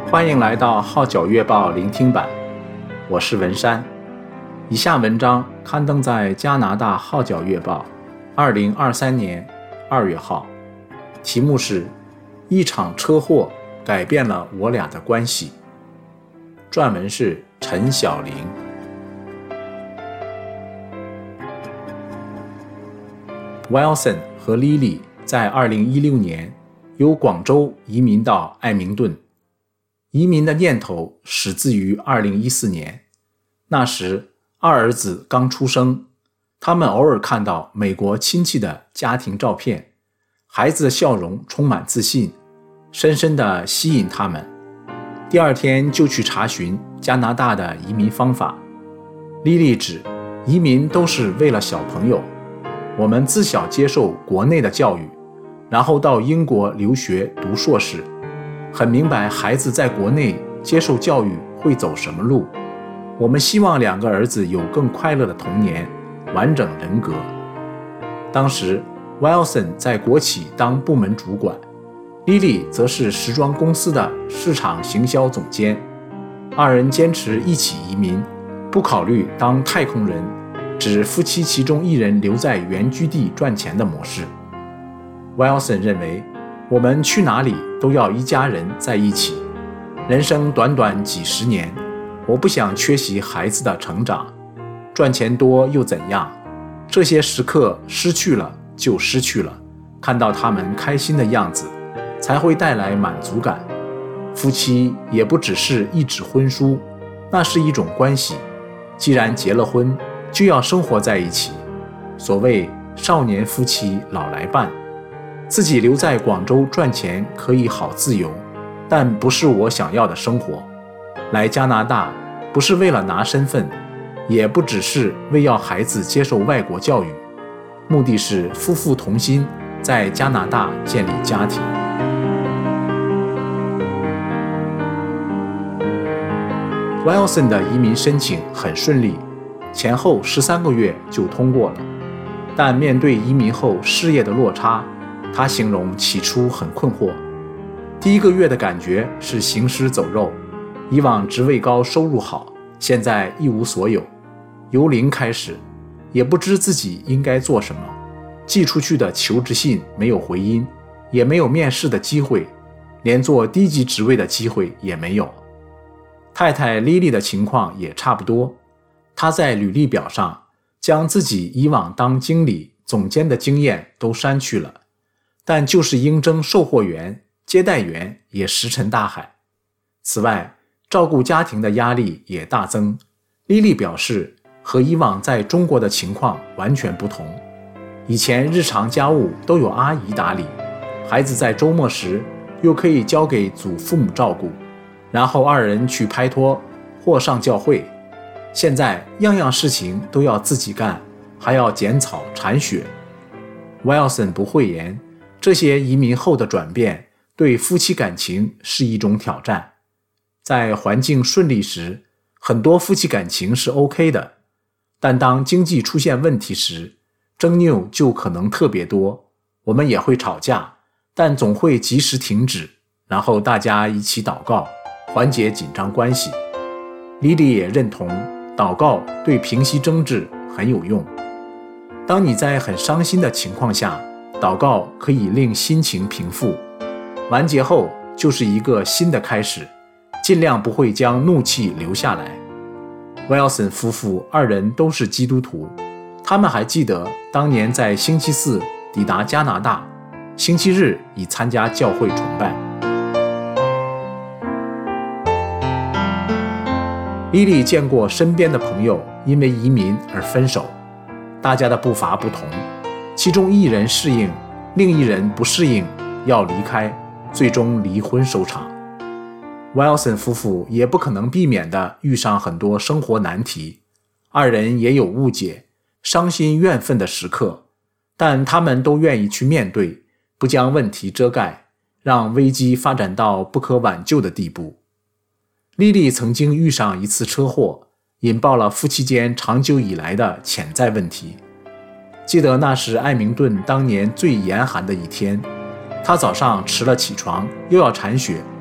欢迎来到号角月报聆听版，我是文山。以下文章刊登在加拿大号角月报2023年2月号，题目是一场车祸改变了我俩的关系。撰文是陈晓玲。Wilson 和 Lily 在2016年由广州移民到爱明顿。移民的念头始自于2014年，那时二儿子刚出生，他们偶尔看到美国亲戚的家庭照片，孩子的笑容充满自信，深深地吸引他们。第二天就去查询加拿大的移民方法。Lily指移民都是为了小朋友，我们自小接受国内的教育，然后到英国留学读硕士，很明白孩子在国内接受教育会走什么路。我们希望两个儿子有更快乐的童年，完整人格。当时 Wilson 在国企当部门主管， Lily 则是时装公司的市场行销总监。二人坚持一起移民，不考虑当太空人，只夫妻其中一人留在原居地赚钱的模式。 Wilson 认为我们去哪里都要一家人在一起，人生短短几十年，我不想缺席孩子的成长，赚钱多又怎样？这些时刻失去了就失去了，看到他们开心的样子，才会带来满足感。夫妻也不只是一纸婚书，那是一种关系，既然结了婚，就要生活在一起。所谓少年夫妻老来伴，自己留在广州赚钱可以好自由，但不是我想要的生活。来加拿大不是为了拿身份，也不只是为要孩子接受外国教育，目的是夫妇同心，在加拿大建立家庭。Wilson 的移民申请很顺利，前后13个月就通过了。但面对移民后事业的落差，他形容起初很困惑。第一个月的感觉是行尸走肉，以往职位高收入好，现在一无所有，由零开始，也不知自己应该做什么。寄出去的求职信没有回音，也没有面试的机会，连做低级职位的机会也没有。太太 Lily 的情况也差不多，她在履历表上将自己以往当经理、总监的经验都删去了，但就是应征售货员、接待员也石沉大海。此外，照顾家庭的压力也大增。Lily 表示，和以往在中国的情况完全不同。以前日常家务都有阿姨打理，孩子在周末时又可以交给祖父母照顾，然后二人去拍拖或上教会。现在样样事情都要自己干，还要剪草铲雪。Wilson 不讳言，这些移民后的转变对夫妻感情是一种挑战。在环境顺利时，很多夫妻感情是 OK 的，但当经济出现问题时，争拗就可能特别多。我们也会吵架，但总会及时停止，然后大家一起祷告，缓解紧张关系。Lily 也认同祷告对平息争执很有用。当你在很伤心的情况下，祷告可以令心情平复，完结后就是一个新的开始，尽量不会将怒气留下来。Wilson 夫妇二人都是基督徒，他们还记得当年在星期四抵达加拿大，星期日已参加教会崇拜。Lily 见过身边的朋友因为移民而分手，大家的步伐不同，其中一人适应，另一人不适应，要离开，最终离婚收场。Wilson 夫妇也不可能避免地遇上很多生活难题，二人也有误解、伤心怨愤的时刻，但他们都愿意去面对，不将问题遮盖，让危机发展到不可挽救的地步。Lily 曾经遇上一次车祸，引爆了夫妻间长久以来的潜在问题。记得那是爱明顿当年最严寒的一天，她早上迟了起床，又要铲雪，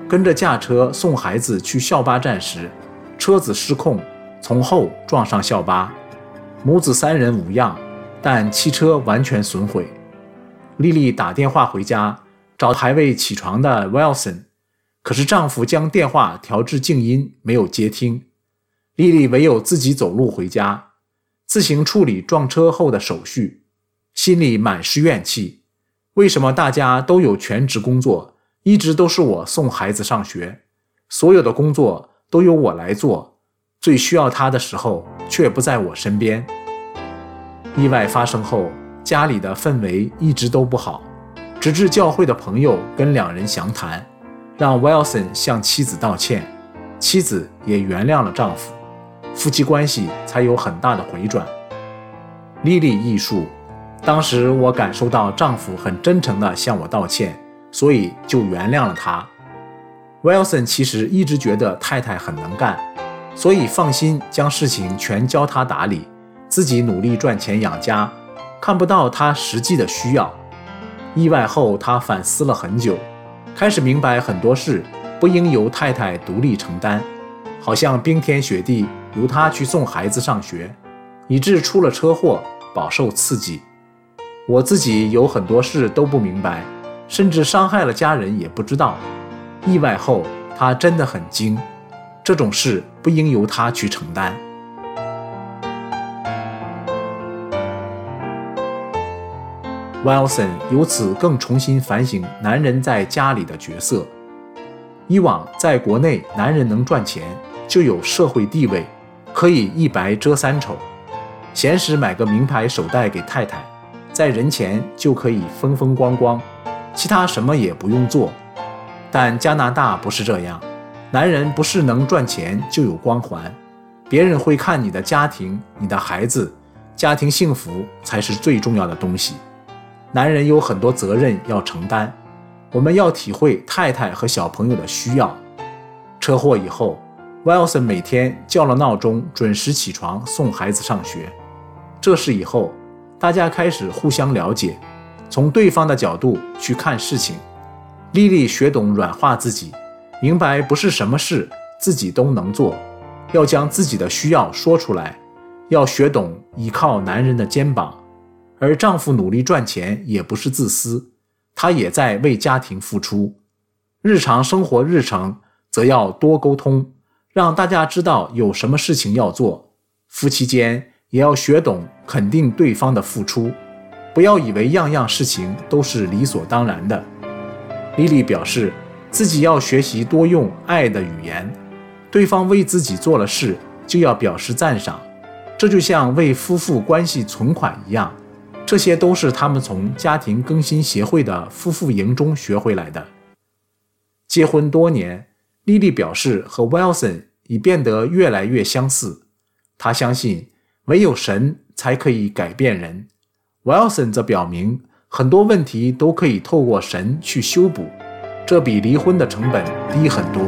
跟着驾车送孩子去校巴站时，车子失控，从后撞上校巴，母子3人无恙，但汽车完全损毁。莉莉打电话回家，找还未起床的 Wilson， 可是丈夫将电话调至静音，没有接听。莉莉唯有自己走路回家，自行处理撞车后的手续，心里满是怨气。为什么大家都有全职工作，一直都是我送孩子上学，所有的工作都由我来做，最需要他的时候却不在我身边。意外发生后，家里的氛围一直都不好，直至教会的朋友跟2人详谈，让 Wilson 向妻子道歉，妻子也原谅了丈夫，夫妻关系才有很大的回转。莉莉忆述，当时我感受到丈夫很真诚地向我道歉，所以就原谅了他。Wilson 其实一直觉得太太很能干，所以放心将事情全交她打理，自己努力赚钱养家，看不到她实际的需要。意外后，他反思了很久，开始明白很多事不应由太太独立承担，好像冰天雪地由他去送孩子上学，以致出了车祸，饱受刺激。我自己有很多事都不明白，甚至伤害了家人也不知道。意外后，他真的很惊，这种事不应由他去承担。Wilson 由此更重新反省男人在家里的角色。以往在国内，男人能赚钱就有社会地位，可以一白遮3丑，闲时买个名牌手袋给太太，在人前就可以风风光光，其他什么也不用做。但加拿大不是这样，男人不是能赚钱就有光环，别人会看你的家庭，你的孩子，家庭幸福才是最重要的东西。男人有很多责任要承担，我们要体会太太和小朋友的需要。车祸以后， Wilson 每天叫了闹钟，准时起床送孩子上学。这事以后，大家开始互相了解，从对方的角度去看事情。莉莉学懂软化自己，明白不是什么事自己都能做，要将自己的需要说出来，要学懂依靠男人的肩膀。而丈夫努力赚钱也不是自私，他也在为家庭付出。日常生活日程则要多沟通，让大家知道有什么事情要做。夫妻间也要学懂肯定对方的付出，不要以为样样事情都是理所当然的。莉莉表示自己要学习多用爱的语言，对方为自己做了事就要表示赞赏，这就像为夫妇关系存款一样，这些都是他们从家庭更新协会的夫妇营中学回来的。结婚多年，莉莉表示和 Wilson 已变得越来越相似。她相信唯有神才可以改变人。Wilson 则表明很多问题都可以透过神去修补，这比离婚的成本低很多。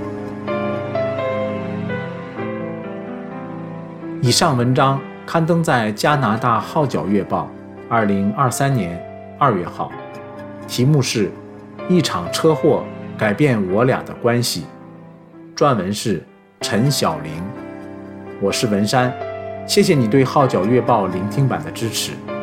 以上文章刊登在加拿大号角月报2023年2月号，题目是一场车祸改变我俩的关系，撰文是陈晓玲。我是文山，谢谢你对号角月报聆听版的支持。